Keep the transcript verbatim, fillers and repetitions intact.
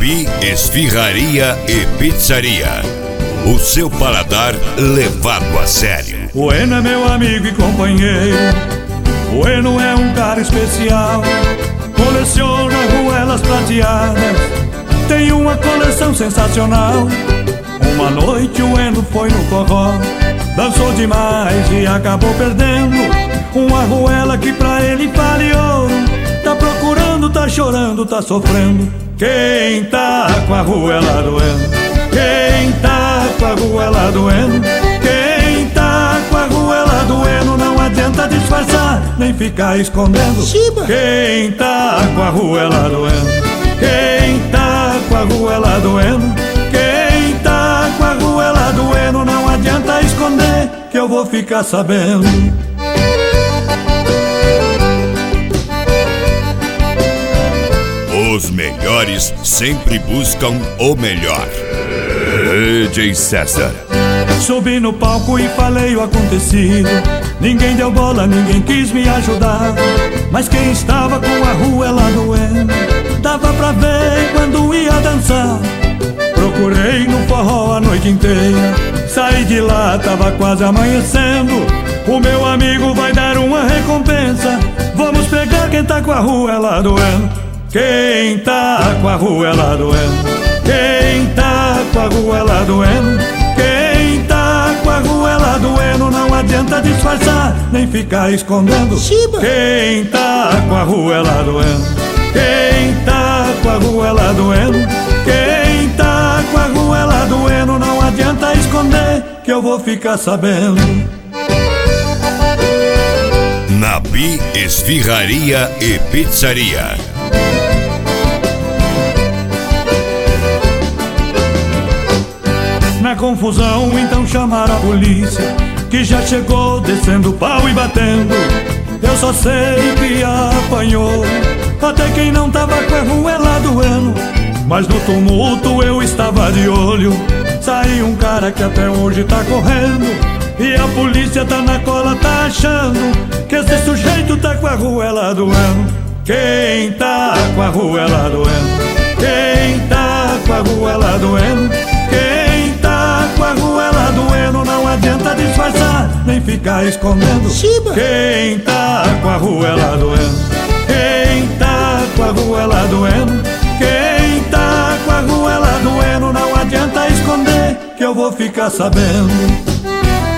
Nabi Esfirraria e Pizzaria. O seu paladar levado a sério. O Eno é meu amigo e companheiro. O Eno é um cara especial. Coleciona arruelas prateadas. Tem uma coleção sensacional. Uma noite o Eno foi no forró, dançou demais e acabou perdendo uma arruela que pra ele vale ouro. Tá procurando, tá chorando, tá sofrendo. Quem tá com a arruela doendo? Quem tá com a arruela doendo? Quem tá com a arruela doendo? Não adianta disfarçar, nem ficar escondendo. Chiba. Quem tá com a arruela doendo? Quem tá com a arruela doendo? Quem tá com a arruela doendo? Não adianta esconder, que eu vou ficar sabendo. Os melhores sempre buscam o melhor. D J César. Subi no palco e falei o acontecido. Ninguém deu bola, ninguém quis me ajudar. Mas quem estava com a arruela doendo, dava pra ver quando ia dançar. Procurei no forró a noite inteira. Saí de lá, tava quase amanhecendo. O meu amigo vai dar uma recompensa. Vamos pegar quem tá com a arruela doendo. Quem tá com a arruela doendo? Quem tá com a arruela doendo? Quem tá com a arruela doendo? Não adianta disfarçar, nem ficar escondendo. Chiba. Quem tá com a arruela doendo? Quem tá com a arruela doendo? Quem tá com a arruela doendo? Não adianta esconder, que eu vou ficar sabendo. Nabi Esfirraria e Pizzaria. Na confusão então chamaram a polícia, que já chegou descendo o pau e batendo. Eu só sei que apanhou até quem não tava com a arruela doendo. Mas no tumulto eu estava de olho. Saiu um cara que até hoje tá correndo, e a polícia tá na cola, tá achando que esse sujeito tá com a arruela doendo. Quem tá com a arruela doendo? Quem tá com a arruela doendo? Quem tá com a arruela doendo? Não adianta disfarçar, nem ficar escondendo. Chiba. Quem tá com a arruela doendo? Quem tá com a arruela doendo? Quem tá com a arruela doendo? Não adianta esconder, que eu vou ficar sabendo.